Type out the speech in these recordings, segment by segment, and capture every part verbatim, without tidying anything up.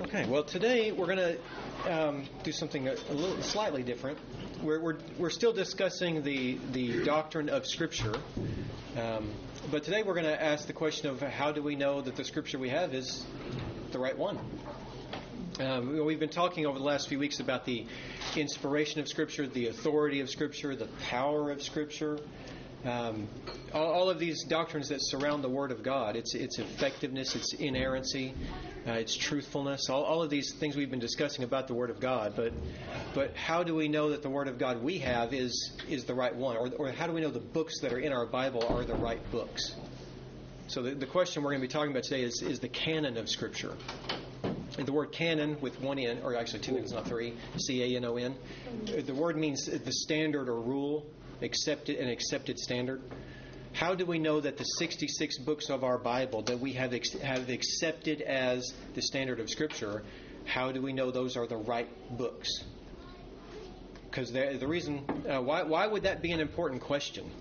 Okay, well, today we're going to um, do something a, a little slightly different. We're, we're, we're still discussing the, the doctrine of Scripture, um, but today we're going to ask the question of how do we know that the Scripture we have is the right one? Um, we've been talking over the last few weeks about the inspiration of Scripture, the authority of Scripture, the power of Scripture. Um, all, all of these doctrines that surround the Word of God, its its effectiveness, its inerrancy, uh, its truthfulness, all, all of these things we've been discussing about the Word of God. But but how do we know that the Word of God we have is is the right one? Or, or how do we know the books that are in our Bible are the right books? So the, the question we're going to be talking about today is, is the canon of Scripture. And the word canon with one N, or actually two N's, not three, C A N O N. The word means the standard or rule, accepted an accepted standard. How do we know that the sixty-six books of our Bible that we have ex- have accepted as the standard of Scripture, how do we know those are the right books? Because the, the reason, uh, why why would that be an important question?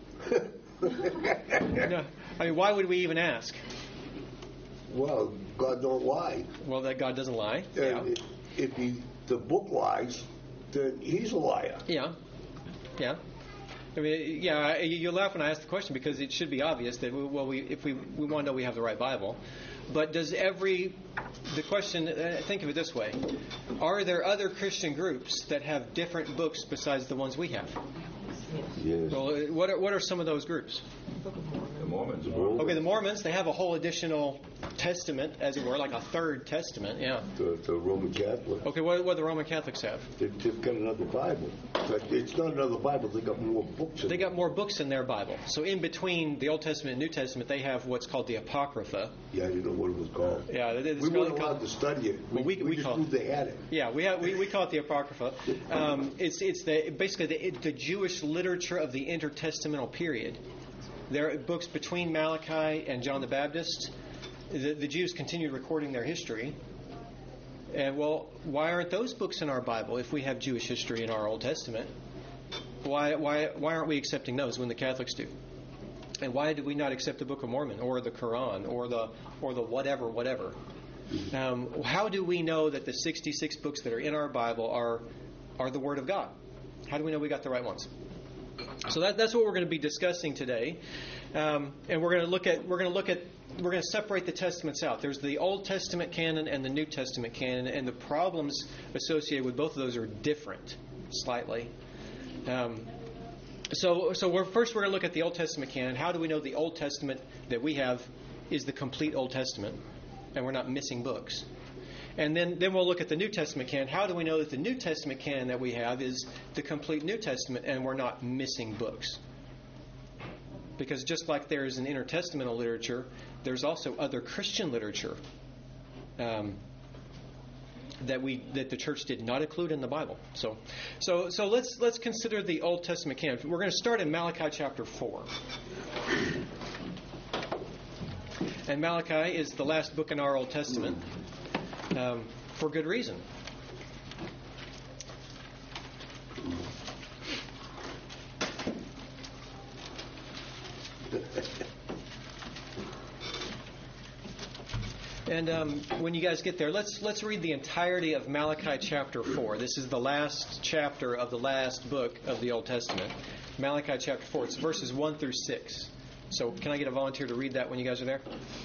No, I mean, why would we even ask? Well, God don't lie. Well, that God doesn't lie. And Yeah. if he, the book lies, then he's a liar. Yeah. Yeah. I mean, yeah, you laugh when I ask the question because it should be obvious that, we, well, we, if we, we want to know we have the right Bible. But does every, the question, uh, think of it this way. Are there other Christian groups that have different books besides the ones we have? Yes. Well, what are, what are some of those groups? The Mormons. Okay, the Mormons, they have a whole additional testament, as it were, like a third testament, yeah. The, the Roman Catholics. Okay, what, what do the Roman Catholics have? They, they've got another Bible. But it's not another Bible. They got more books in They it. got more books in their Bible. So in between the Old Testament and New Testament, they have what's called the Apocrypha. Yeah, I didn't know what it was called. Yeah, it's we weren't called- allowed to study it. Well, we- we, we just call- knew they had it. Yeah, we have we, we call it the Apocrypha. Um, it's it's the basically the, the Jewish literature of the intertestamental period. There are books between Malachi and John the Baptist. The, the Jews continued recording their history. And well, why aren't those books in our Bible if we have Jewish history in our Old Testament? Why why why aren't we accepting those when the Catholics do? And why do we not accept the Book of Mormon or the Quran or the or the whatever whatever? Um, how do we know that the sixty-six books that are in our Bible are are the Word of God? How do we know we got the right ones? So that, that's what we're going to be discussing today, um, and we're going to look at we're going to look at we're going to separate the testaments out. There's the Old Testament canon and the New Testament canon, and the problems associated with both of those are different, slightly. Um, so so we're, first we're going to look at the Old Testament canon. How do we know the Old Testament that we have is the complete Old Testament, and we're not missing books? And then, then we'll look at the New Testament canon. How do we know that the New Testament canon that we have is the complete New Testament and we're not missing books? Because just like there is an intertestamental literature, there's also other Christian literature um, that we that the church did not include in the Bible. So, so, so let's let's consider the Old Testament canon. We're going to start in Malachi chapter four. And Malachi is the last book in our Old Testament. Um, for good reason. And um, when you guys get there, let's let's read the entirety of Malachi chapter four. This is the last chapter of the last book of the Old Testament. Malachi chapter four. It's verses one through six. So can I get a volunteer to read that when you guys are there?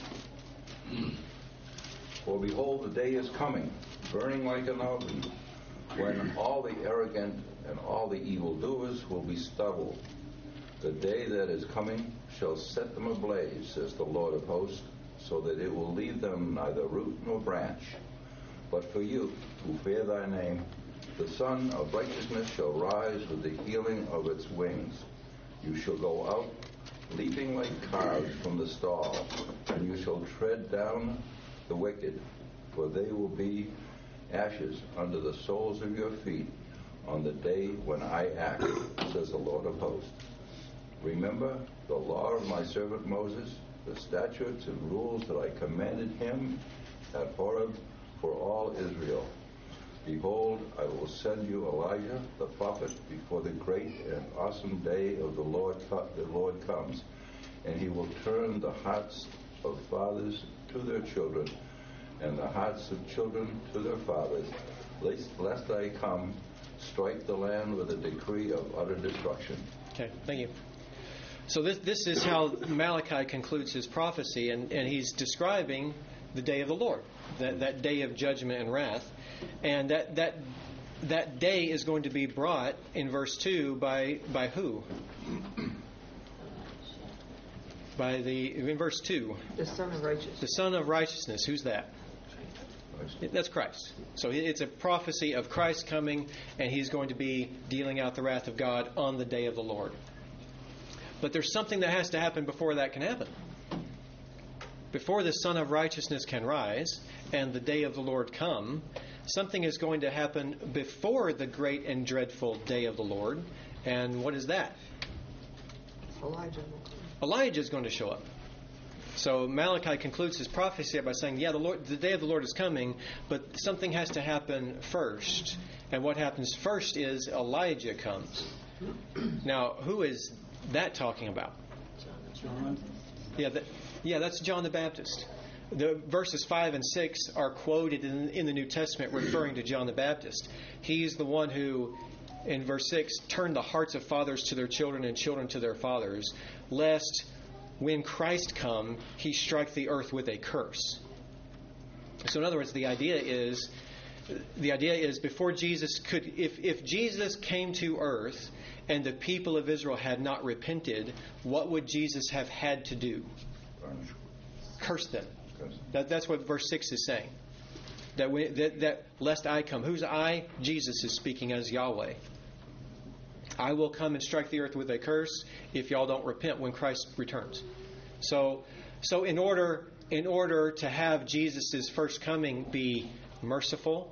For behold, the day is coming, burning like an oven, when all the arrogant and all the evildoers will be stubble. The day that is coming shall set them ablaze, says the Lord of hosts, so that it will leave them neither root nor branch. But for you, who fear thy name, the Son of righteousness shall rise with the healing of its wings. You shall go out, leaping like calves from the stall, and you shall tread down the wicked, for they will be ashes under the soles of your feet on the day when I act, says the Lord of hosts. Remember the law of my servant Moses, the statutes and rules that I commanded him at Horeb for all Israel. Behold, I will send you Elijah the prophet before the great and awesome day of the Lord, the Lord comes, and he will turn the hearts of fathers to their children, and the hearts of children to their fathers, lest, lest I come, strike the land with a decree of utter destruction. Okay, thank you. So this this is how Malachi concludes his prophecy, and, and he's describing the day of the Lord, that, that day of judgment and wrath. And that that that day is going to be brought in verse two by by who? By the in verse two. The Son of Righteousness. The Son of Righteousness. Who's that? That's Christ. So it's a prophecy of Christ coming, and he's going to be dealing out the wrath of God on the day of the Lord. But there's something that has to happen before that can happen. Before the Son of Righteousness can rise and the day of the Lord come, something is going to happen before the great and dreadful day of the Lord. And what is that? Elijah. Elijah is going to show up. So Malachi concludes his prophecy by saying, yeah, the Lord, the day of the Lord is coming, but something has to happen first. And what happens first is Elijah comes. Now, who is that talking about? John. Yeah, that, yeah, that's John the Baptist. The verses five and six are quoted in, in the New Testament referring to John the Baptist. He's the one who, in verse six, turned the hearts of fathers to their children and children to their fathers, lest when Christ come, he strike the earth with a curse. So in other words, the idea is, the idea is before Jesus could, if, if Jesus came to earth and the people of Israel had not repented, what would Jesus have had to do? Curse them. That, that's what verse six is saying. That, we, that, that lest I come. Who's I? Jesus is speaking as Yahweh. I will come and strike the earth with a curse if y'all don't repent when Christ returns. So, so in order in order to have Jesus' first coming be merciful,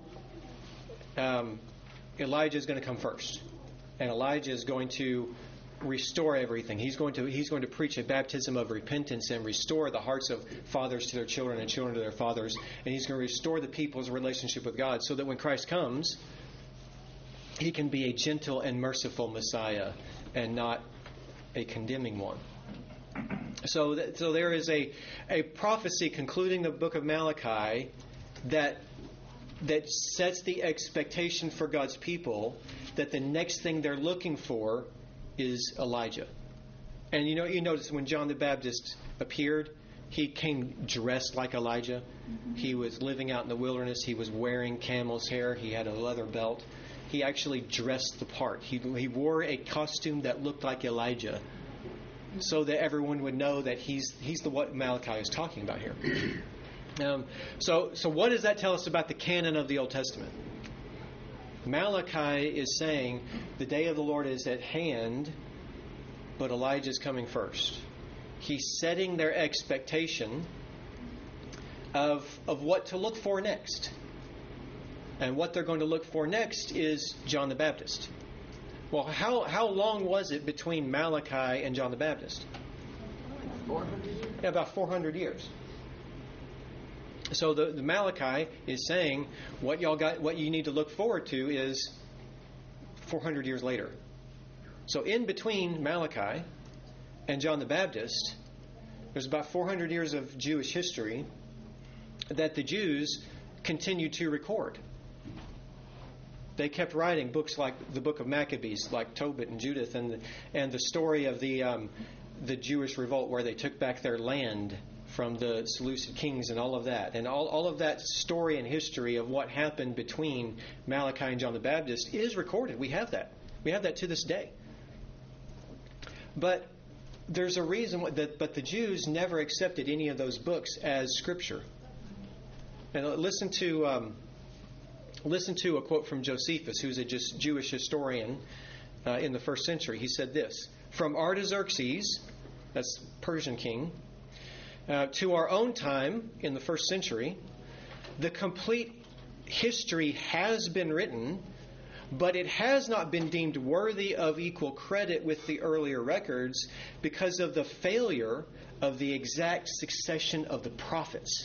um, Elijah is going to come first, and Elijah is going to restore everything. He's going to he's going to preach a baptism of repentance and restore the hearts of fathers to their children and children to their fathers, and he's going to restore the people's relationship with God, so that when Christ comes, he can be a gentle and merciful Messiah and not a condemning one. So, that, so there is a a prophecy concluding the book of Malachi that that sets the expectation for God's people that the next thing they're looking for is Elijah. And you know, you notice when John the Baptist appeared, he came dressed like Elijah. He was living out in the wilderness. He was wearing camel's hair. He had a leather belt. He actually dressed the part. He, he wore a costume that looked like Elijah, so that everyone would know that he's he's the what Malachi is talking about here. Um, so, so what does that tell us about the canon of the Old Testament? Malachi is saying the day of the Lord is at hand, but Elijah is coming first. He's setting their expectation of of what to look for next. And what they're going to look for next is John the Baptist. Well, how how long was it between Malachi and John the Baptist? four hundred years. Yeah, about four hundred years. So the, the Malachi is saying what y'all got, what you need to look forward to is four hundred years later. So in between Malachi and John the Baptist, there's about four hundred years of Jewish history that the Jews continued to record. They kept writing books like the Book of Maccabees, like Tobit and Judith, and the, and the story of the um, the Jewish revolt where they took back their land from the Seleucid kings and all of that. And all, all of that story and history of what happened between Malachi and John the Baptist is recorded. We have that. We have that to this day. But there's a reason that but the Jews never accepted any of those books as Scripture. And listen to um, listen to a quote from Josephus, who's a just Jewish historian uh, in the first century. He said this: "From Artaxerxes, that's Persian king, uh, to our own time in the first century, the complete history has been written, but it has not been deemed worthy of equal credit with the earlier records because of the failure of the exact succession of the prophets."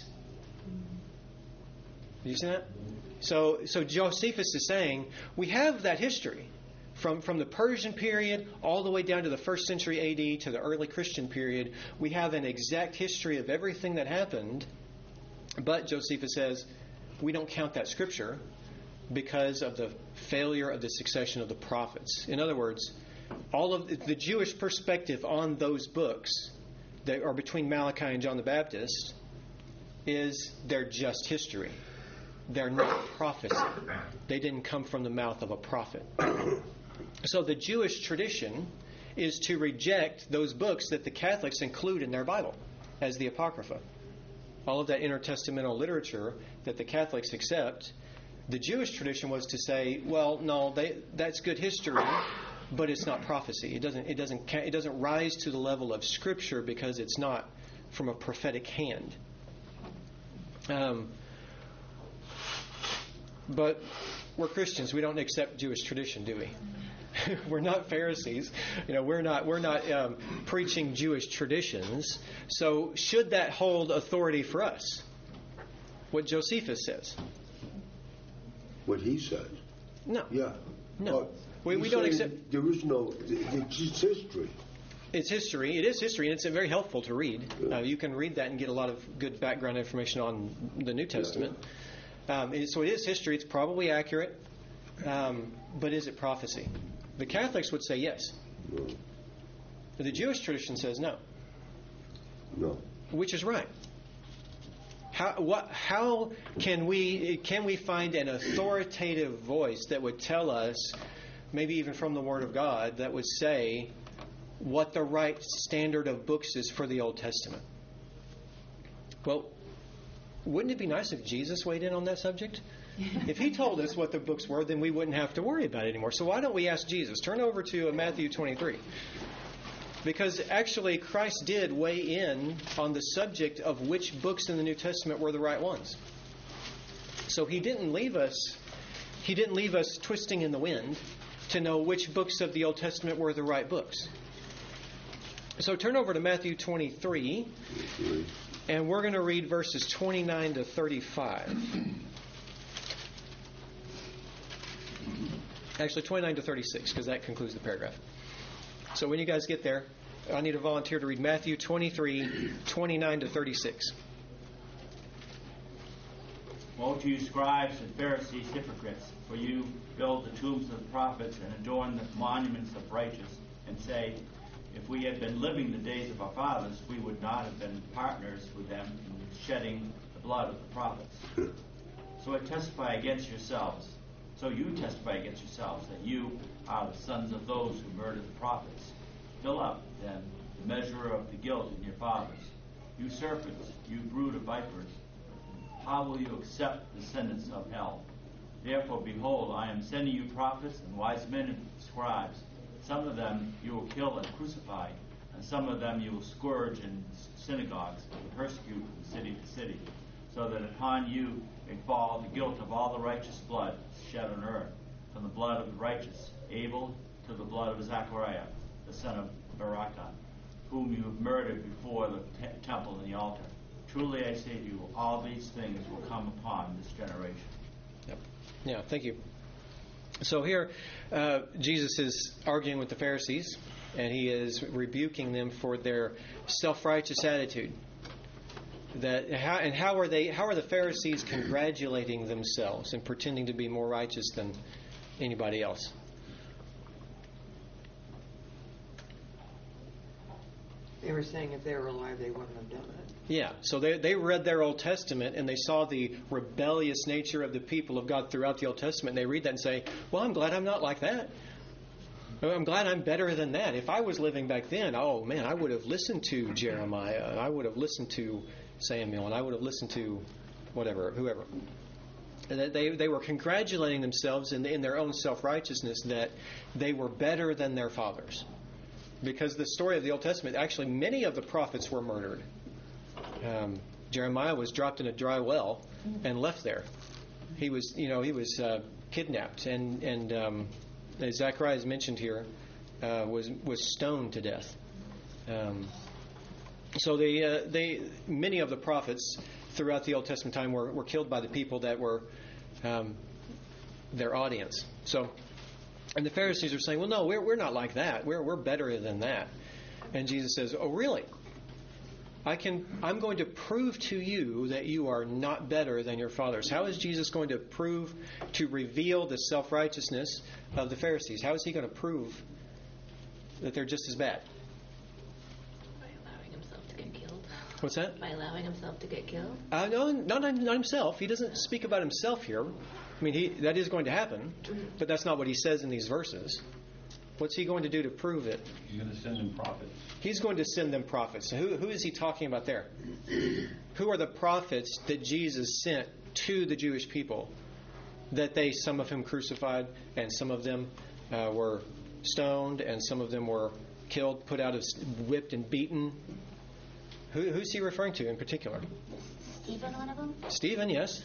You see that? So, so Josephus is saying we have that history from, from the Persian period all the way down to the first century A D to the early Christian period. We have an exact history of everything that happened, But Josephus says, we don't count that scripture because of the failure of the succession of the prophets. In other words, all of the Jewish perspective on those books that are between Malachi and John the Baptist is they're just history. They're not prophecy. They didn't come from the mouth of a prophet. So the Jewish tradition is to reject those books that the Catholics include in their Bible as the Apocrypha. All of that intertestamental literature that the Catholics accept, the Jewish tradition was to say, well, no, they, that's good history, but it's not prophecy. It doesn't, it doesn't, it doesn't rise to the level of Scripture because it's not from a prophetic hand. Um, but we're Christians. We don't accept Jewish tradition, do we? We're not Pharisees. You know, we're not we're not um, preaching Jewish traditions. So should that hold authority for us? What Josephus says. What he says. No. Yeah. No. Uh, we we he's don't saying accept. There is no. It's just history. It's history. It is history, and it's very helpful to read. Uh, you can read that and get a lot of good background information on the New Testament. Um, it, so it is history. It's probably accurate. Um, but is it prophecy? The Catholics would say yes. No. But the Jewish tradition says no. No. Which is right. How what how can we can we find an authoritative voice that would tell us, maybe even from the Word of God, that would say what the right standard of books is for the Old Testament? Well, wouldn't it be nice if Jesus weighed in on that subject? If he told us what the books were, then we wouldn't have to worry about it anymore. So why don't we ask Jesus? Turn over to Matthew twenty-three. Because actually Christ did weigh in on the subject of which books in the New Testament were the right ones. So he didn't leave us he didn't leave us twisting in the wind to know which books of the Old Testament were the right books. So turn over to Matthew twenty-three, and we're going to read verses twenty-nine to thirty-five. Actually, twenty-nine to thirty-six, because that concludes the paragraph. So when you guys get there, I need a volunteer to read Matthew twenty-three, twenty-nine to thirty-six. Woe to you, scribes and Pharisees, hypocrites, for you build the tombs of the prophets and adorn the monuments of righteous, and say, if we had been living the days of our fathers, we would not have been partners with them in shedding the blood of the prophets. So I testify against yourselves. So you testify against yourselves that you are the sons of those who murdered the prophets. Fill up, then, the measure of the guilt in your fathers. You serpents, you brood of vipers, how will you accept the sentence of hell? Therefore, behold, I am sending you prophets and wise men and scribes. Some of them you will kill and crucify, and some of them you will scourge in synagogues and persecute from city to city, so that upon you may fall the guilt of all the righteous blood shed on earth, from the blood of the righteous Abel to the blood of Zachariah, the son of Barakah, whom you have murdered before the te- temple and the altar. Truly I say to you, all these things will come upon this generation. Yep. Yeah, thank you. So here, uh, Jesus is arguing with the Pharisees, and he is rebuking them for their self-righteous attitude. That how, and how are they? How are the Pharisees congratulating themselves and pretending to be more righteous than anybody else? They were saying if they were alive, they wouldn't have done it. Yeah, so they they read their Old Testament and they saw the rebellious nature of the people of God throughout the Old Testament. And they read that and say, "Well, I'm glad I'm not like that. I'm glad I'm better than that. If I was living back then, oh man, I would have listened to Jeremiah. I would have listened to Samuel, and I would have listened to whatever, whoever." And they they were congratulating themselves in in their own self-righteousness that they were better than their fathers. Because the story of the Old Testament, actually many of the prophets were murdered. Um, Jeremiah was dropped in a dry well and left there. He was, you know, he was uh, kidnapped, and and um, as Zachariah is mentioned here, uh, was was stoned to death. Um, so they uh, they many of the prophets throughout the Old Testament time were, were killed by the people that were um, their audience. So. And the Pharisees are saying, well, no, we're we're not like that. We're we're better than that. And Jesus says, oh, really? I can, I'm going to prove to you that you are not better than your fathers. How is Jesus going to prove, to reveal the self-righteousness of the Pharisees? How is he going to prove that they're just as bad? By allowing himself to get killed. What's that? By allowing himself to get killed. Uh, no, not, not himself. He doesn't speak about himself here. I mean, he, that is going to happen, but that's not what he says in these verses. What's he going to do to prove it? He's going to send them prophets. He's going to send them prophets. So who, who is he talking about there? Who are the prophets that Jesus sent to the Jewish people? That they, some of them crucified, and some of them uh, were stoned, and some of them were killed, put out of, whipped and beaten. Who, who's he referring to in particular? Stephen, one of them? Stephen, yes.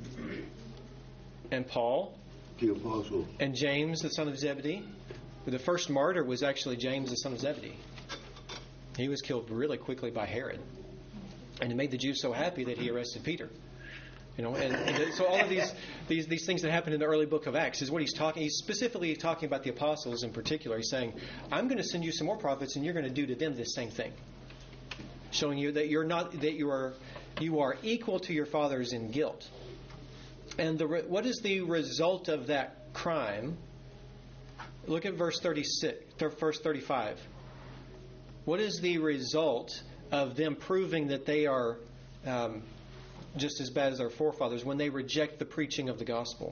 And Paul. The apostle. And James, the son of Zebedee. The first martyr was actually James, the son of Zebedee. He was killed really quickly by Herod. And it made the Jews so happy that he arrested Peter. You know, and, and so all of these, these these things that happened in the early book of Acts is what he's talking. He's specifically talking about the apostles in particular. He's saying, I'm going to send you some more prophets, and you're going to do to them the same thing, showing you that you're not that you are you are equal to your fathers in guilt. And the what is the result of that crime? Look at verse thirty-six, verse thirty-five. What is the result of them proving that they are um, just as bad as their forefathers when they reject the preaching of the gospel?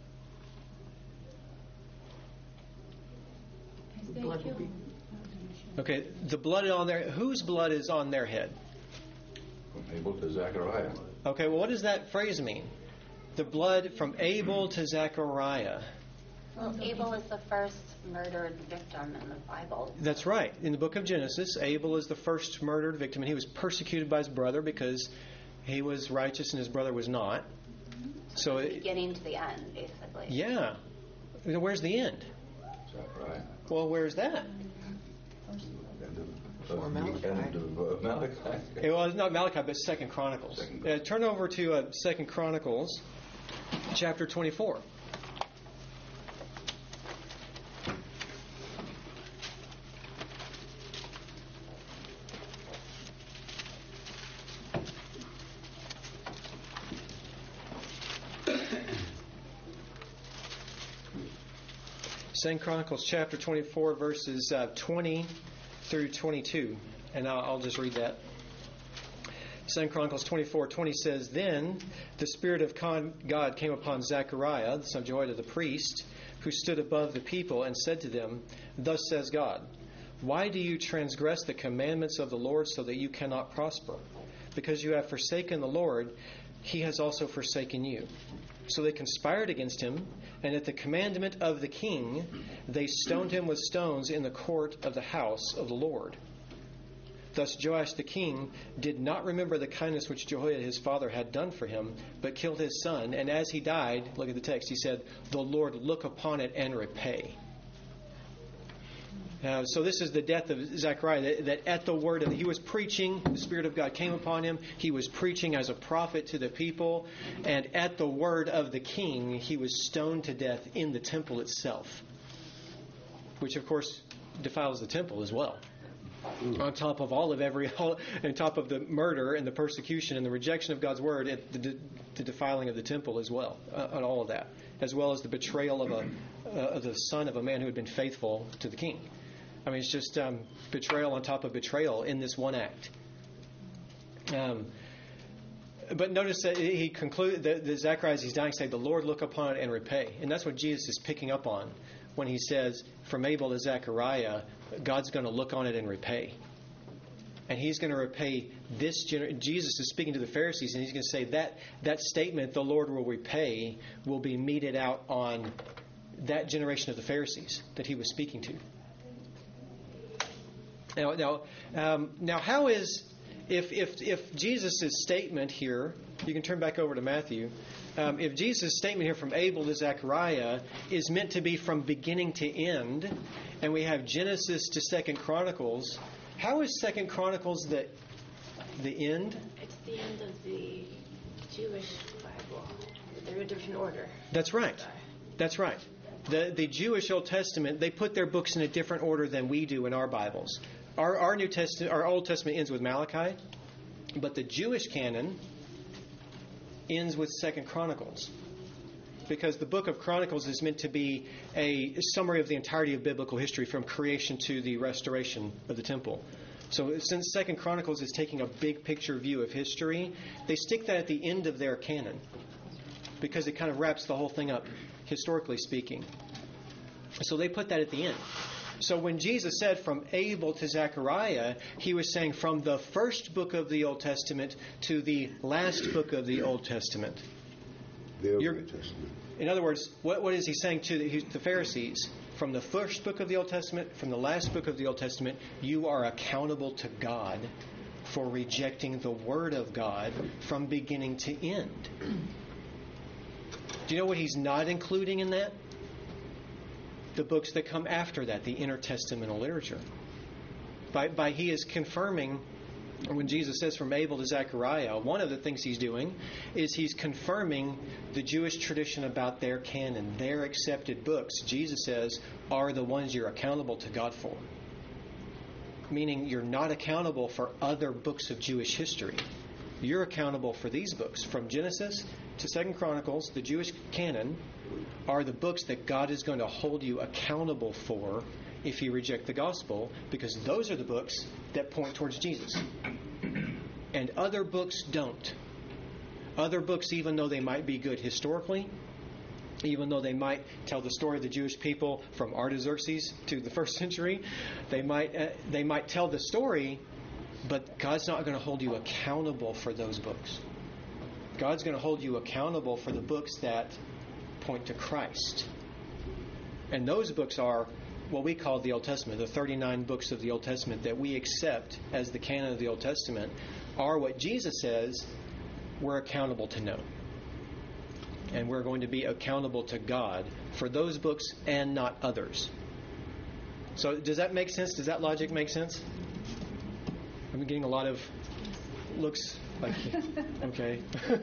The blood will be. Okay, the blood on their whose blood is on their head? From Abel to Zechariah. Okay, well, what does that phrase mean? The blood from Abel to Zechariah. Well, Abel is the first murdered victim in the Bible. That's right. In the book of Genesis, Abel is the first murdered victim, and he was persecuted by his brother because he was righteous and his brother was not. So, it, Beginning to the end, basically. yeah. Where's the end? Zechariah. Well, where's that? Before Malachi. End of uh, Malachi. Eh, Well, it's not Malachi, but Second Chronicles. Second. Uh, turn over to uh, Second Chronicles, chapter twenty-four. Second Chronicles chapter twenty-four, verses uh, twenty through twenty-two. And I'll, I'll just read that. Second Chronicles twenty-four twenty says, Then the Spirit of God came upon Zechariah, the son of Jehoiada the priest, who stood above the people, and said to them, Thus says God, Why do you transgress the commandments of the Lord so that you cannot prosper? Because you have forsaken the Lord, He has also forsaken you. So they conspired against him, and at the commandment of the king, they stoned him with stones in the court of the house of the Lord. Thus Joash the king did not remember the kindness which Jehoiada his father had done for him, but killed his son. And as he died, look at the text, he said, The Lord look upon it and repay. Uh, so this is the death of Zechariah, that, that at the word of, he was preaching, the Spirit of God came upon him, he was preaching as a prophet to the people, and at the word of the king, he was stoned to death in the temple itself, which of course defiles the temple as well. Mm. On top of all of every, on top of the murder and the persecution and the rejection of God's word, it, the, the defiling of the temple as well, uh, and all of that, as well as the betrayal of, a, uh, of the son of a man who had been faithful to the king. I mean, it's just um, betrayal on top of betrayal in this one act. Um, but notice that he concluded that the Zechariah, as he's dying, say, "The Lord look upon it and repay," and that's what Jesus is picking up on when he says, "From Abel to Zechariah, God's going to look on it and repay." And he's going to repay this gener- Jesus is speaking to the Pharisees, and he's going to say that that statement, "The Lord will repay," will be meted out on that generation of the Pharisees that he was speaking to. Now, now, um, now, how is if if if Jesus' statement here? You can turn back over to Matthew. Um, if Jesus' statement here from Abel to Zechariah is meant to be from beginning to end, and we have Genesis to Second Chronicles, how is Second Chronicles the the end? It's the end of the Jewish Bible, the redemption order. That's right. That's right. The the Jewish Old Testament, they put their books in a different order than we do in our Bibles. Our our New Testament, our Old Testament ends with Malachi, But the Jewish canon ends with Second Chronicles, because the book of Chronicles is meant to be a summary of the entirety of biblical history from creation to the restoration of the temple. So since Second Chronicles is taking a big picture view of history, they stick that at the end of their canon because it kind of wraps the whole thing up, historically speaking. So they put that at the end. So when Jesus said from Abel to Zechariah, he was saying from the first book of the Old Testament to the last book of the Old Testament. The Old You're, Testament. In other words, what, what is he saying to the, the Pharisees? From the first book of the Old Testament, from the last book of the Old Testament, you are accountable to God for rejecting the Word of God from beginning to end. Do you know what he's not including in that? The books that come after that, the intertestamental literature. By, by he is confirming, when Jesus says from Abel to Zechariah, one of the things he's doing is he's confirming the Jewish tradition about their canon, their accepted books. Jesus says are the ones you're accountable to God for. Meaning you're not accountable for other books of Jewish history. You're accountable for these books. From Genesis to Second Chronicles, the Jewish canon are the books that God is going to hold you accountable for if you reject the gospel, because those are the books that point towards Jesus. And other books don't. Other books, even though they might be good historically, even though they might tell the story of the Jewish people from Artaxerxes to the first century, they might uh, they might tell the story, but God's not going to hold you accountable for those books. God's going to hold you accountable for the books that point to Christ. And those books are what we call the Old Testament. The thirty-nine books of the Old Testament that we accept as the canon of the Old Testament are what Jesus says we're accountable to know. And we're going to be accountable to God for those books and not others. So does that make sense? Does that logic make sense? I'm getting a lot of looks like, okay.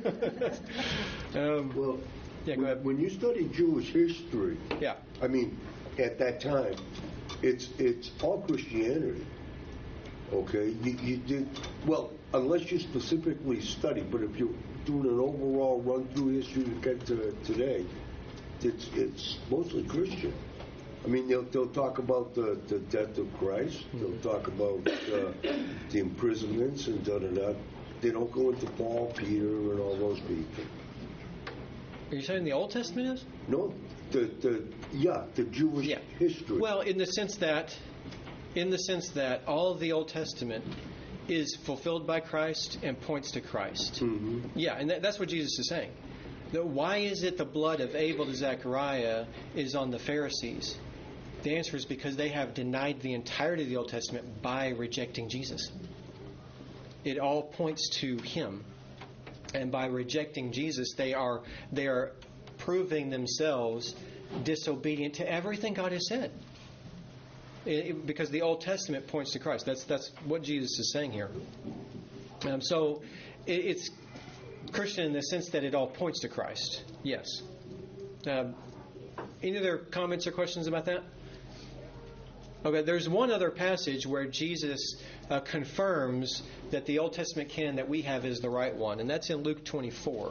um, Well, yeah, go when, ahead. when you study Jewish history, Yeah. I mean, at that time, it's it's all Christianity. Okay, you, you did well unless you specifically study. But if you're doing an overall run through history to get to today, it's it's mostly Christian. I mean, they'll they'll talk about the, the death of Christ. They'll talk about uh, the imprisonments and da da da. They don't go into Paul, Peter, and all those people. Are you saying the Old Testament is? No, the the yeah, the Jewish Yeah. history. Well, in the sense that, in the sense that all of the Old Testament is fulfilled by Christ and points to Christ. Mm-hmm. Yeah, and that, that's what Jesus is saying. The, why is it the blood of Abel to Zechariah is on the Pharisees? The answer is because they have denied the entirety of the Old Testament by rejecting Jesus. It all points to Him. And by rejecting Jesus, they are they are proving themselves disobedient to everything God has said. It, it, because the Old Testament points to Christ. That's that's what Jesus is saying here. Um, so it, it's Christian in the sense that it all points to Christ. Yes. Um, any other comments or questions about that? Okay, there's one other passage where Jesus uh, confirms that the Old Testament canon that we have is the right one, and that's in Luke twenty-four.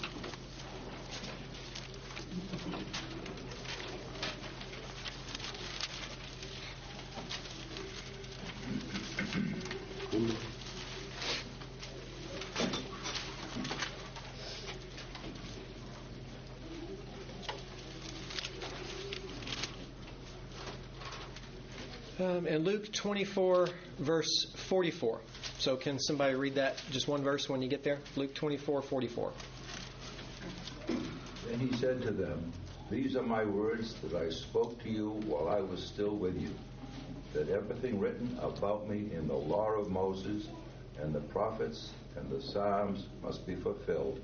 Um, and Luke twenty-four, verse forty-four. So can somebody read that, just one verse when you get there? Luke twenty-four, forty-four. Then he said to them, "These are my words that I spoke to you while I was still with you, that everything written about me in the law of Moses and the prophets and the Psalms must be fulfilled."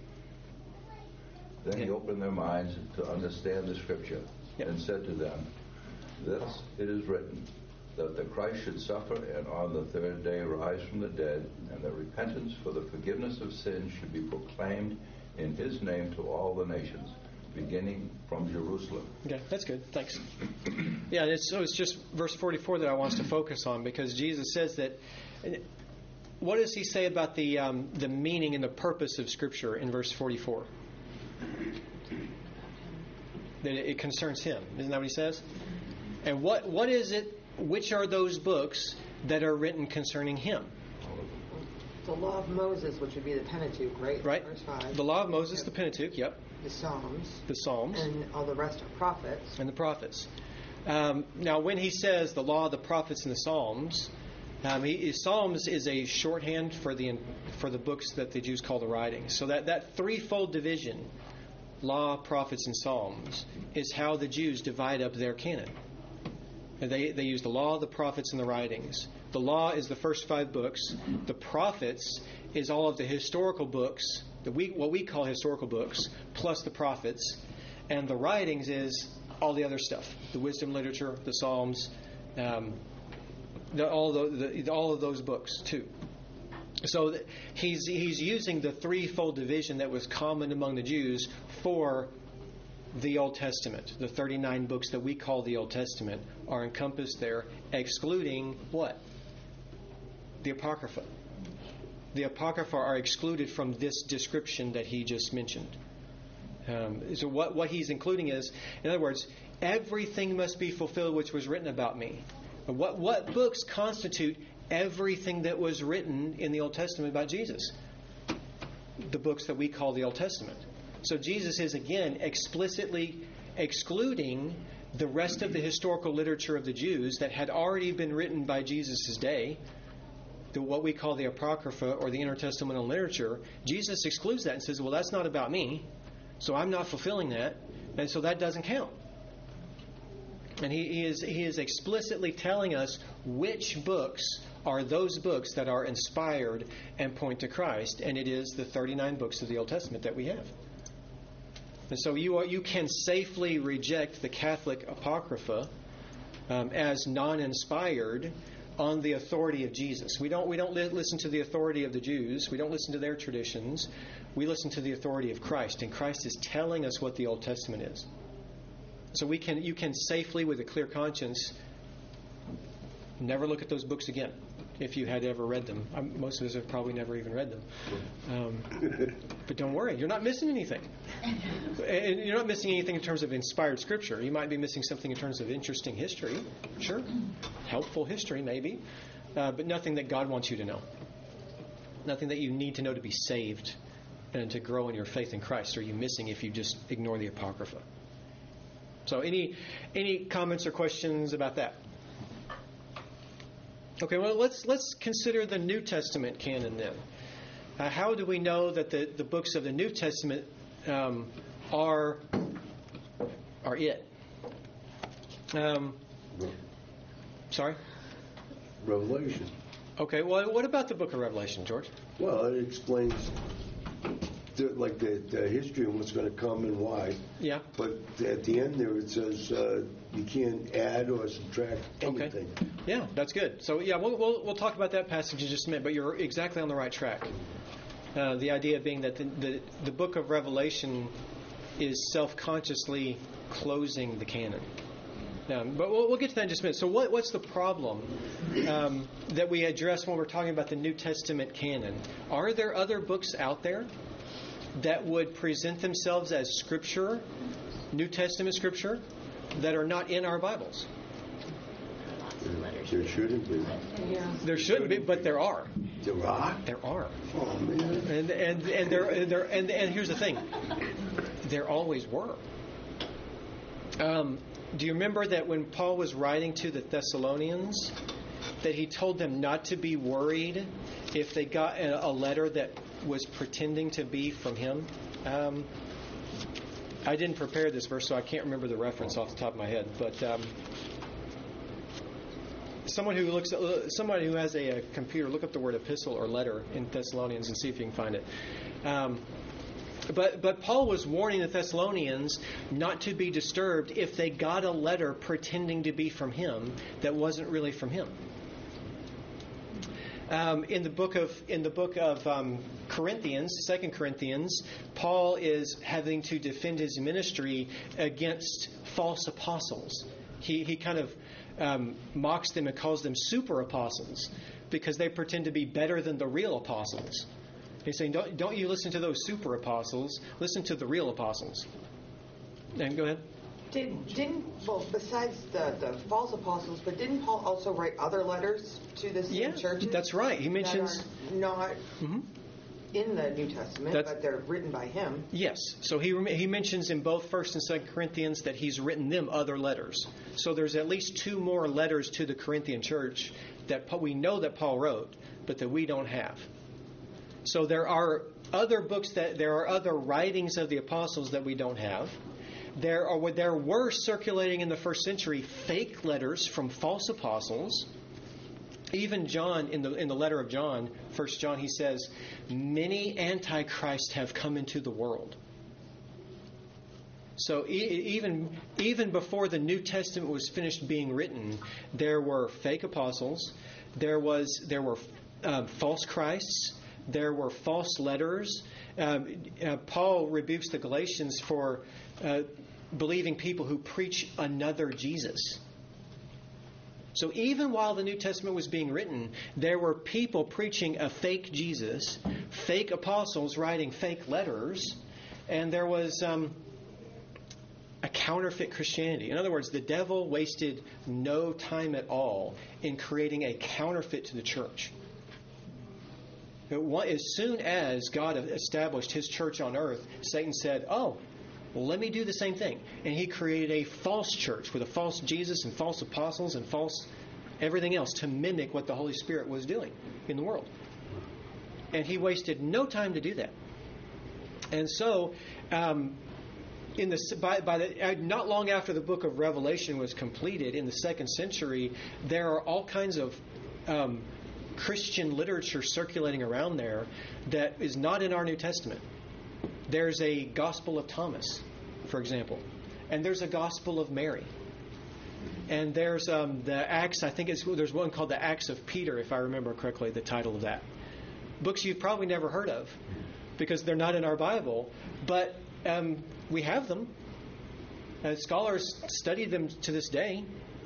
Then he opened their minds to understand the Scripture, Yep. and said to them, "This it is written, that the Christ should suffer and on the third day rise from the dead, and that repentance for the forgiveness of sins should be proclaimed in His name to all the nations, beginning from Jerusalem." Okay, that's good. Thanks. Yeah, and it's, so it's just verse forty-four that I want us to focus on, because Jesus says that what does he say about the um, the meaning and the purpose of Scripture in verse forty-four? That it, it concerns him. Isn't that what he says? And what what is it? Which are those books that are written concerning him? The law of Moses, which would be the Pentateuch, right? Right. Verse five. The law of Moses, the Pentateuch, yep. The Psalms. The Psalms. And all the rest are prophets. And the prophets. Um, now, when he says the law, the prophets, and the Psalms, um, he, Psalms is a shorthand for the for the books that the Jews call the writings. So that, that threefold division, law, prophets, and Psalms, is how the Jews divide up their canon. And they, they use the law, the prophets, and the writings. The law is the first five books. The prophets is all of the historical books, that we, what we call historical books, plus the prophets. And the writings is all the other stuff, the wisdom literature, the Psalms, um, the, all, the, the, all of those books too. So th- he's he's using the threefold division that was common among the Jews for the Old Testament. The thirty-nine books that we call the Old Testament are encompassed there, excluding what? The Apocrypha. The Apocrypha are excluded from this description that he just mentioned. Um, so what, what he's including is, in other words, everything must be fulfilled which was written about me. What, what books constitute everything that was written in the Old Testament about Jesus? The books that we call the Old Testament. So Jesus is, again, explicitly excluding the rest of the historical literature of the Jews that had already been written by Jesus' day, the, what we call the Apocrypha or the intertestamental literature. Jesus excludes that and says, well, that's not about me, so I'm not fulfilling that, and so that doesn't count. And he, he is he is explicitly telling us which books are those books that are inspired and point to Christ, and it is the thirty-nine books of the Old Testament that we have. And so you are, you can safely reject the Catholic Apocrypha um, as non-inspired on the authority of Jesus. We don't we don't li- listen to the authority of the Jews. We don't listen to their traditions. We listen to the authority of Christ, and Christ is telling us what the Old Testament is. So we can you can safely, with a clear conscience, never look at those books again if you had ever read them. I'm, most of us have probably never even read them. Um, but don't worry, you're not missing anything. And you're not missing anything in terms of inspired Scripture. You might be missing something in terms of interesting history, sure, helpful history maybe, uh, but nothing that God wants you to know. Nothing that you need to know to be saved and to grow in your faith in Christ are you missing if you just ignore the Apocrypha. So any any comments or questions about that? Okay, well, let's let's consider the New Testament canon then. Uh, how do we know that the, the books of the New Testament um, are are it? Um, sorry? Revelation. Okay, well, what about the book of Revelation, George? Well, it explains the, like the, the history and what's going to come and why. Yeah. But at the end there it says uh, you can't add or subtract anything. Okay. Yeah, that's good. So yeah, we'll, we'll we'll talk about that passage in just a minute. But you're exactly on the right track. Uh, the idea being that the, the the book of Revelation is self-consciously closing the canon. Um, but we'll, we'll get to that in just a minute. So what what's the problem um, that we address when we're talking about the New Testament canon? Are there other books out there that would present themselves as Scripture, New Testament Scripture, that are not in our Bibles? There shouldn't be. Yeah. There shouldn't be, but there are. There are? There are. Oh, man. And and and there and there and, and here's the thing. There always were. Um, do you remember that when Paul was writing to the Thessalonians, that he told them not to be worried if they got a, a letter that was pretending to be from him? Um, I didn't prepare this verse, so I can't remember the reference off the top of my head. But um, someone who looks, at, somebody who has a, a computer, look up the word epistle or letter in Thessalonians and see if you can find it. Um, but but Paul was warning the Thessalonians not to be disturbed if they got a letter pretending to be from him that wasn't really from him. Um, in the book of in the book of um, Corinthians, Second Corinthians, Paul is having to defend his ministry against false apostles. He he kind of um, mocks them and calls them super apostles because they pretend to be better than the real apostles. He's saying, don't, don't you listen to those super apostles. Listen to the real apostles. And go ahead. Did, didn't, well, besides the, the false apostles, but didn't Paul also write other letters to the same Yeah, churches? that's right. He mentions... That are not Mhm. in the New Testament, That's- but they're written by him. Yes. So he he mentions in both First and Second Corinthians that he's written them other letters. So there's at least two more letters to the Corinthian church that Pa- we know that Paul wrote, but that we don't have. So there are other books that there are other writings of the apostles that we don't have. There are there were circulating in the first century fake letters from false apostles. Even John, in the in the letter of John, First John, he says, many antichrists have come into the world. So e- even even before the New Testament was finished being written, there were fake apostles, there was there were um, false Christs, there were false letters. Um, uh, Paul rebukes the Galatians for uh, believing people who preach another Jesus. So even while the New Testament was being written, there were people preaching a fake Jesus, fake apostles writing fake letters, and there was um, a counterfeit Christianity. In other words, the devil wasted no time at all in creating a counterfeit to the church. As soon as God established his church on earth, Satan said, oh, well, let me do the same thing. And he created a false church with a false Jesus and false apostles and false everything else to mimic what the Holy Spirit was doing in the world. And he wasted no time to do that. And so, um, in the by, by the not long after the book of Revelation was completed in the second century, there are all kinds of um, Christian literature circulating around there that is not in our New Testament. There's a Gospel of Thomas, for example, and there's a Gospel of Mary, and there's um, the Acts. I think it's there's one called the Acts of Peter, if I remember correctly, the title of that. Books you've probably never heard of because they're not in our Bible, but um, we have them. Uh, scholars study them to this day.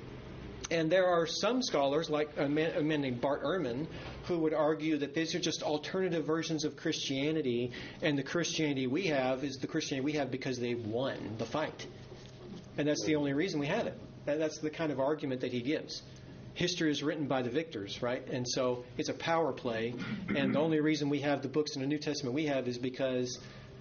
And there are some scholars, like a man, a man named Bart Ehrman, who would argue that these are just alternative versions of Christianity, and the Christianity we have is the Christianity we have because they won the fight. And that's the only reason we have it. That's the kind of argument that he gives. History is written by the victors, right? And so it's a power play, and the only reason we have the books in the New Testament we have is because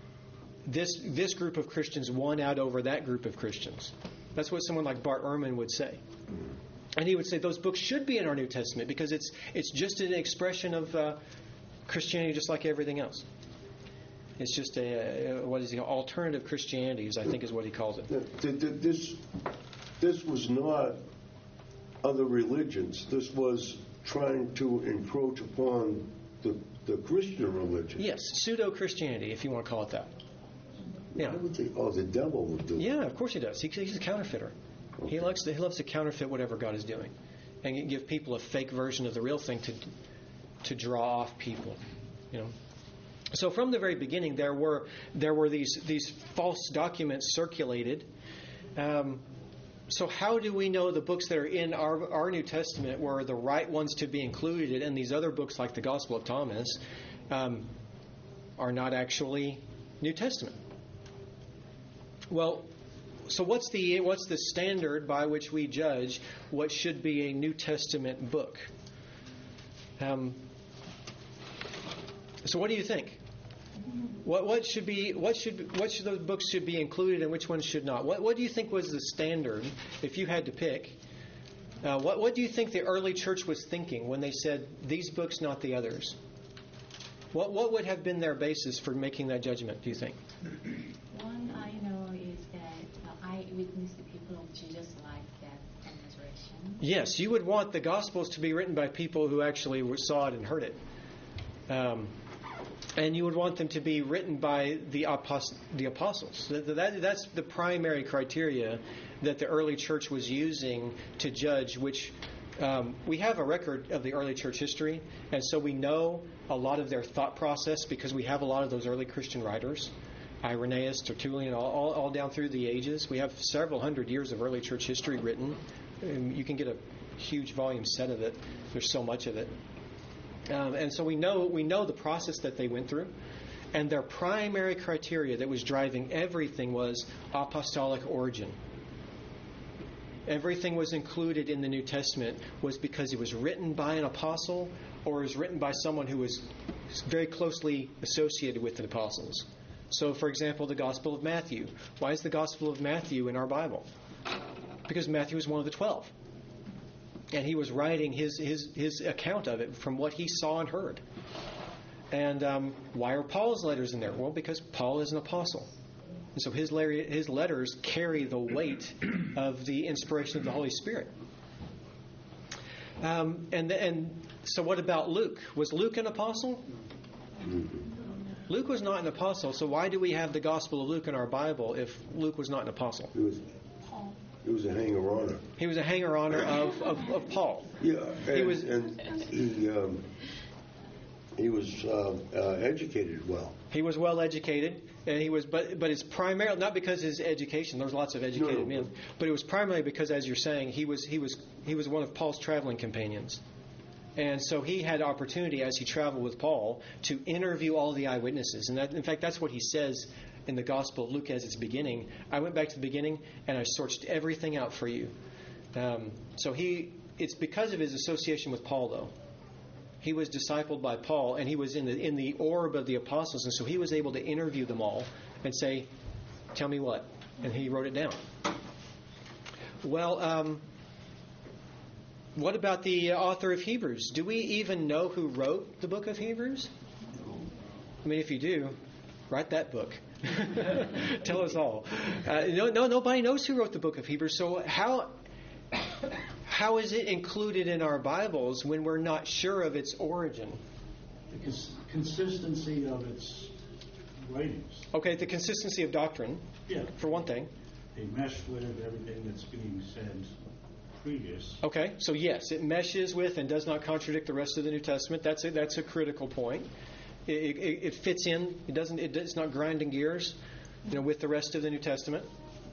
this this group of Christians won out over that group of Christians. That's what someone like Bart Ehrman would say. And he would say those books should be in our New Testament because it's it's just an expression of uh, Christianity, just like everything else. It's just a, a what is he alternative Christianities, I think, is what he calls it. This this was not other religions. This was trying to encroach upon the the Christian religion. Yes, pseudo Christianity, if you want to call it that. Yeah. Why would they, oh, the devil would do it. Yeah, of course he does. He, he's a counterfeiter. He likes to, he loves to counterfeit whatever God is doing, and give people a fake version of the real thing to to draw off people, you know. So from the very beginning, there were there were these these false documents circulated. Um, so how do we know the books that are in our our New Testament were the right ones to be included, and these other books like the Gospel of Thomas um, are not actually New Testament? Well. So what's the what's the standard by which we judge what should be a New Testament book? Um, so what do you think? What what should be what should what should those books should be included and which ones should not? What what do you think was the standard if you had to pick? Uh, what what do you think the early church was thinking when they said these books, not the others? What what would have been their basis for making that judgment? Do you think? One I know is that uh, I witnessed the people of Jesus' life, death, and resurrection. Yes, you would want the Gospels to be written by people who actually saw it and heard it. Um, and you would want them to be written by the, apost- the apostles. That, that, that's the primary criteria that the early church was using to judge which... Um, we have a record of the early church history, and so we know a lot of their thought process because we have a lot of those early Christian writers. Irenaeus, Tertullian, all, all, all down through the ages. We have several hundred years of early church history written. And you can get a huge volume set of it. There's so much of it. Um, and so we know we know the process that they went through, and their primary criteria that was driving everything was apostolic origin. Everything was included in the New Testament was because it was written by an apostle or was written by someone who was very closely associated with the apostles. So, for example, the Gospel of Matthew. Why is the Gospel of Matthew in our Bible? Because Matthew was one of the twelve. And he was writing his, his, his account of it from what he saw and heard. And um, why are Paul's letters in there? Well, because Paul is an apostle. And so his, his letters carry the weight of the inspiration of the Holy Spirit. Um, and, and so what about Luke? Was Luke an apostle? Luke was not an apostle, so why do we have the Gospel of Luke in our Bible if Luke was not an apostle? It was, it was a hanger-oner. He was a hanger-oner of, of, of Paul. Yeah, and he was, and he, um, he was uh, uh, educated well. He was well educated, and he was, but but it's primarily not because of his education. There's lots of educated no, men, but it was primarily because, as you're saying, he was he was he was one of Paul's traveling companions, and so he had opportunity as he traveled with Paul to interview all the eyewitnesses, and that, in fact, that's what he says in the Gospel of Luke as its beginning. I went back to the beginning and I searched everything out for you. Um, so he, it's because of his association with Paul, though. He was discipled by Paul, and he was in the in the orb of the apostles, and so he was able to interview them all and say, "Tell me what," and he wrote it down. Well, um, what about the author of Hebrews? Do we even know who wrote the book of Hebrews? I mean, if you do, write that book. Tell us all. Uh, no, no, nobody knows who wrote the book of Hebrews. So how? How is it included in our Bibles when we're not sure of its origin? The cons- consistency of its writings. Okay, the consistency of doctrine, yeah, for one thing. They mesh with everything that's being said previous. Okay, so yes, it meshes with and does not contradict the rest of the New Testament. That's a, that's a critical point. It, it, it fits in. It doesn't. It, it's not grinding gears, you know, with the rest of the New Testament.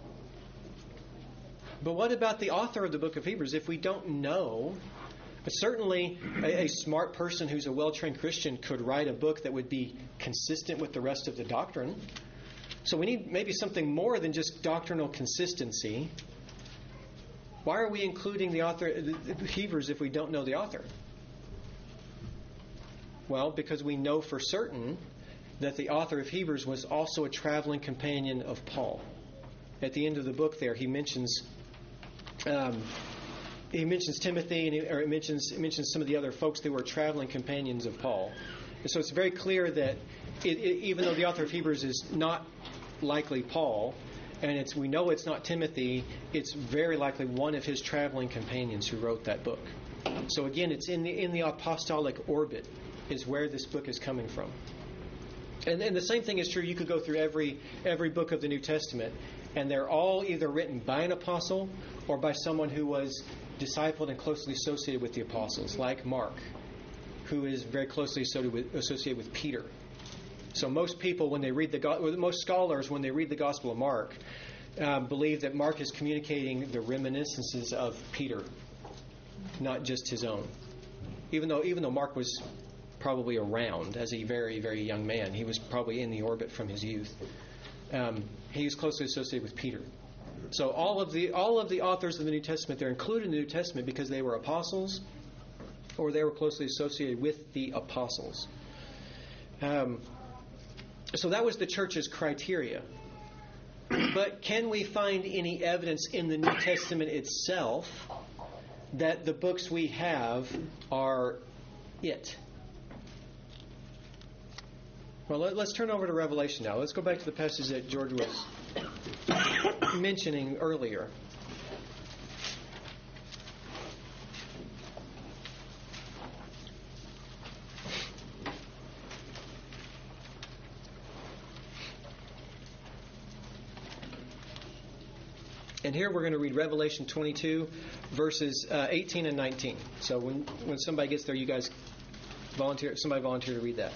But what about the author of the book of Hebrews? If we don't know, certainly a, a smart person who's a well-trained Christian could write a book that would be consistent with the rest of the doctrine. So we need maybe something more than just doctrinal consistency. Why are we including the author of Hebrews if we don't know the author? Well, because we know for certain that the author of Hebrews was also a traveling companion of Paul. At the end of the book there, he mentions um, he mentions Timothy, and he, or it mentions it mentions some of the other folks that were traveling companions of Paul. And so it's very clear that it, it, even though the author of Hebrews is not likely Paul, and it's we know it's not Timothy, it's very likely one of his traveling companions who wrote that book. So again, it's in the in the apostolic orbit is where this book is coming from. And, and the same thing is true. You could go through every every book of the New Testament, and they're all either written by an apostle or by someone who was discipled and closely associated with the apostles, like Mark, who is very closely associated with, associated with Peter. So most people, when they read the most scholars, when they read the Gospel of Mark, um, believe that Mark is communicating the reminiscences of Peter, not just his own. Even though even though Mark was probably around as a very, very young man. He was probably in the orbit from his youth. Um, he was closely associated with Peter. So all of the all of the authors of the New Testament, they're included in the New Testament because they were apostles or they were closely associated with the apostles. Um, so that was the church's criteria. But can we find any evidence in the New Testament itself that the books we have are it? Well, let, let's turn over to Revelation now. Let's go back to the passage that George was mentioning earlier. And here we're going to read Revelation twenty-two, verses uh, eighteen and nineteen. So when when somebody gets there, you guys volunteer. Somebody volunteer to read that.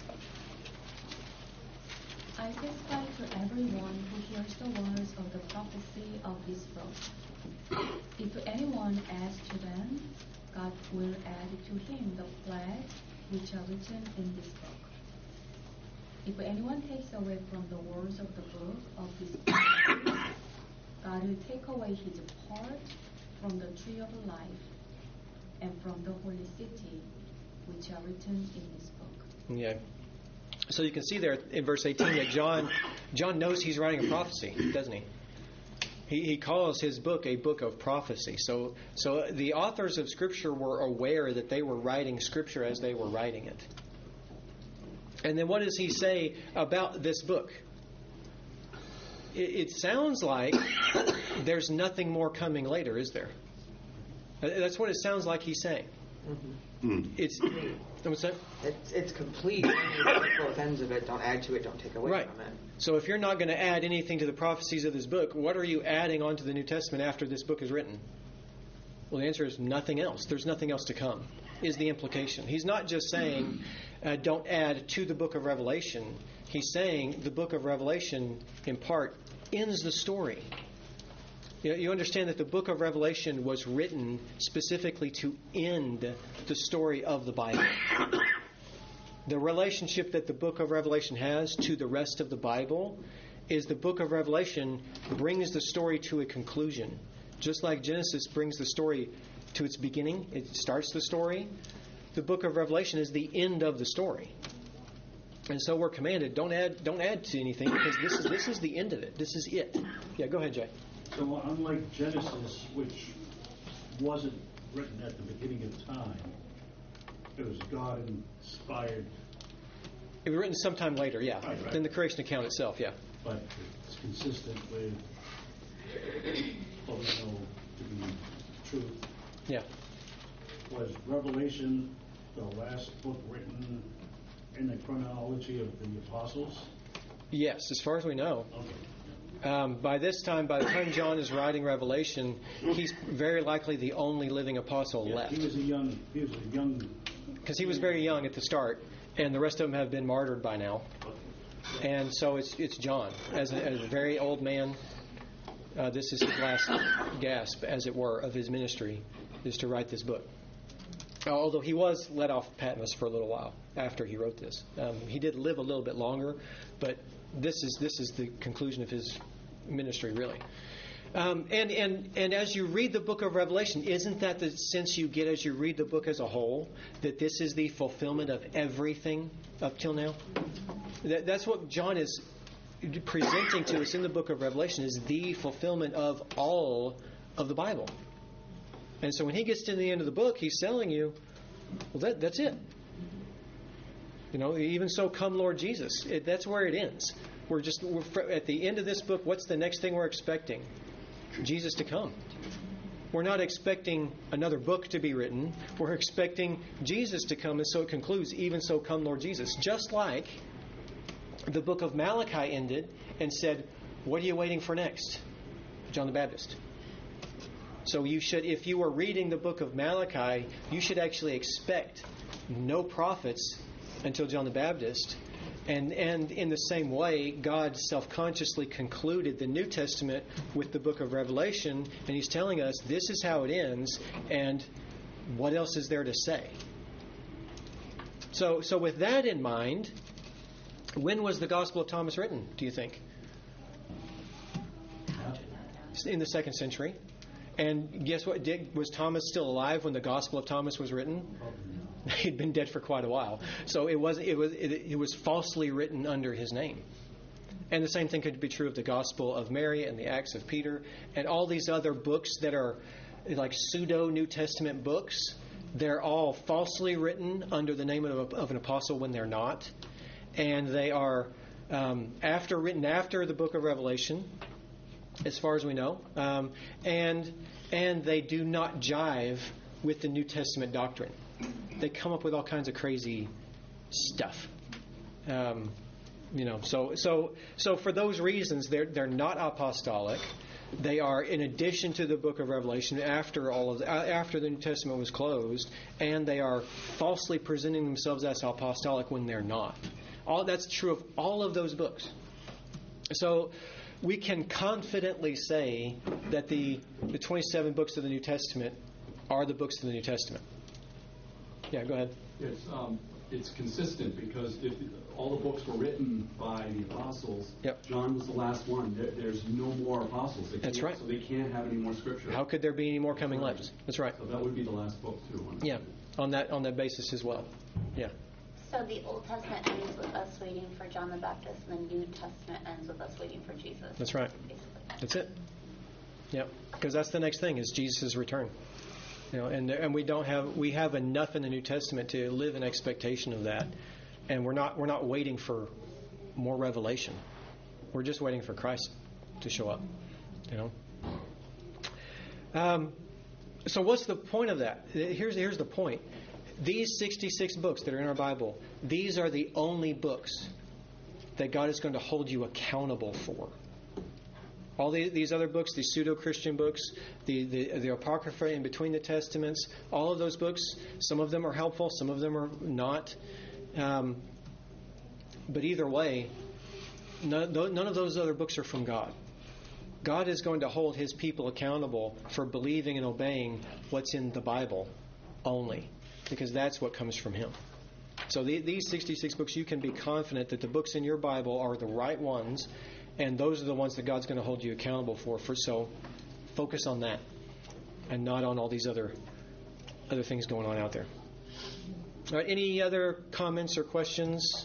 I testify to everyone who hears the words of the prophecy of this book. If anyone adds to them, God will add to him the plague which are written in this book. If anyone takes away from the words of the book of this book, God will take away his part from the tree of life and from the holy city, which are written in this book. Yeah. So you can see there in verse eighteen that John John knows he's writing a prophecy, doesn't he? He, he calls his book a book of prophecy. So, so the authors of Scripture were aware that they were writing Scripture as they were writing it. And then what does he say about this book? It, it sounds like there's nothing more coming later, is there? That's what it sounds like he's saying. Mm-hmm. Mm. It's what's that? It's, it's complete. Both ends of it. Don't add to it. Don't take away Right. from it. So if you're not going to add anything to the prophecies of this book, what are you adding onto the New Testament after this book is written? Well, the answer is nothing else. There's nothing else to come, is the implication. He's not just saying, uh, don't add to the book of Revelation. He's saying the book of Revelation, in part, ends the story. You know, you understand that the book of Revelation was written specifically to end the story of the Bible. The relationship that the book of Revelation has to the rest of the Bible is the book of Revelation brings the story to a conclusion. Just like Genesis brings the story to its beginning, it starts the story. The book of Revelation is the end of the story. And so we're commanded, don't add don't add to anything, because this is this is the end of it. This is it. Yeah, go ahead, Jay. So unlike Genesis, which wasn't written at the beginning of time, it was God-inspired. It was written sometime later, yeah, Right, right. than the creation account itself, yeah. But it's consistent with what we know to be truth. Yeah. Was Revelation the last book written in the chronology of the apostles? Yes, as far as we know. Okay. Um, by this time, by the time John is writing Revelation, he's very likely the only living apostle Yeah, left. he was a young. He was a young. Because he was very young at the start, and the rest of them have been martyred by now. And so it's it's John, as a, as a very old man. Uh, this is his last gasp, as it were, of his ministry, is to write this book. Although he was let off Patmos for a little while after he wrote this. Um, he did live a little bit longer, but this is this is the conclusion of his ministry, really. Um, and, and, and as you read the book of Revelation, isn't that the sense you get as you read the book as a whole, that this is the fulfillment of everything up till now? That, that's what John is presenting to us in the book of Revelation, is the fulfillment of all of the Bible. And so when he gets to the end of the book, he's telling you, well, that, that's it. You know, even so, come Lord Jesus. It, that's where it ends. We're just we're, at the end of this book. What's the next thing we're expecting? Jesus to come. We're not expecting another book to be written. We're expecting Jesus to come, and so it concludes, even so, come Lord Jesus. Just like the book of Malachi ended and said, what are you waiting for next? John the Baptist. So you should, if you were reading the book of Malachi, you should actually expect no prophets until John the Baptist. And and in the same way, God self-consciously concluded the New Testament with the book of Revelation, and He's telling us this is how it ends, and what else is there to say? So so with that in mind, when was the Gospel of Thomas written, do you think? In the second century. And guess what? Did, was Thomas still alive when the Gospel of Thomas was written? He'd been dead for quite a while. So it was it was it, it was falsely written under his name. And the same thing could be true of the Gospel of Mary and the Acts of Peter and all these other books that are like pseudo New Testament books. They're all falsely written under the name of, a, of an apostle when they're not, and they are um, after written after the book of Revelation, as far as we know, um, and and they do not jive with the New Testament doctrine. They come up with all kinds of crazy stuff, um, you know. So so so for those reasons, they're they're not apostolic. They are in addition to the book of Revelation after all of the, after the New Testament was closed, and they are falsely presenting themselves as apostolic when they're not. All that's true of all of those books. So we can confidently say that the the twenty-seven books of the New Testament are the books of the New Testament. Yeah, go ahead. Yes, um, it's consistent because if all the books were written by the apostles, Yep. John was the last one. There, there's no more apostles. They That's can't- right. So they can't have any more scripture. How could there be any more coming left? That's right. So that would be the last book too. Yeah, on that on that basis as well. Yeah. So the Old Testament ends with us waiting for John the Baptist, and the New Testament ends with us waiting for Jesus. That's right. Basically. That's it. Yeah, because that's the next thing is Jesus' return. You know, and and we don't have we have enough in the New Testament to live in expectation of that, and we're not we're not waiting for more revelation. We're just waiting for Christ to show up. You know. Um, so what's the point of that? Here's here's the point. These sixty-six books that are in our Bible, these are the only books that God is going to hold you accountable for. All the, these other books, these pseudo-Christian books, the, the, the Apocrypha in between the Testaments, all of those books, some of them are helpful, some of them are not. Um, but either way, none, none of those other books are from God. God is going to hold His people accountable for believing and obeying what's in the Bible only, because that's what comes from Him. So the, these sixty-six books, you can be confident that the books in your Bible are the right ones, and those are the ones that God's going to hold you accountable for. For so, focus on that, and not on all these other other things going on out there. All right. Any other comments or questions?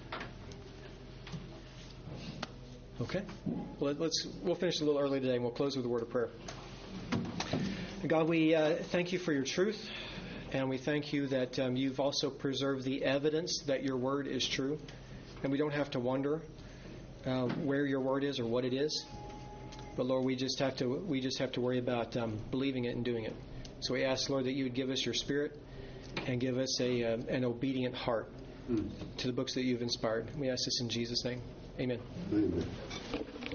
Okay. Well, let's we'll finish a little early today, and we'll close with a word of prayer. God, we uh, thank you for your truth, and we thank you that um, you've also preserved the evidence that your word is true, and we don't have to wonder Uh, where your word is or what it is, but Lord, we just have to we just have to worry about um, believing it and doing it. So we ask, Lord, that you would give us your Spirit and give us a uh, an obedient heart mm. to the books that you've inspired. We ask this in Jesus' name. Amen. Amen.